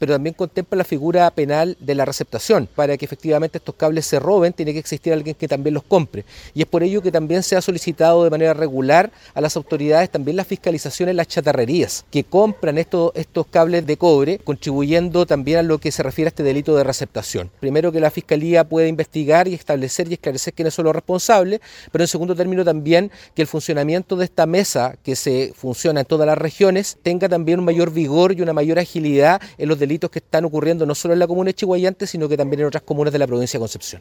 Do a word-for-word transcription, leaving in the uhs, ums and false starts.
pero también contempla la figura penal de la receptación. Para que efectivamente estos cables se roben, tiene que existir alguien que también los compre. Y es por ello que también se ha solicitado de manera regular a las autoridades también la fiscalización en las chatarrerías, que compran estos, estos cables de cobre, contribuyendo también a lo que se refiere a este delito de receptación. Primero, que la Fiscalía pueda investigar y establecer y esclarecer quiénes son los responsables, pero en segundo término también que el funcionamiento de esta mesa, que se funciona en todas las regiones, tenga también un mayor vigor y una mayor agilidad en los delitos que están ocurriendo no solo en la comuna de Chiguayante, sino que también en otras comunas de la provincia de Concepción.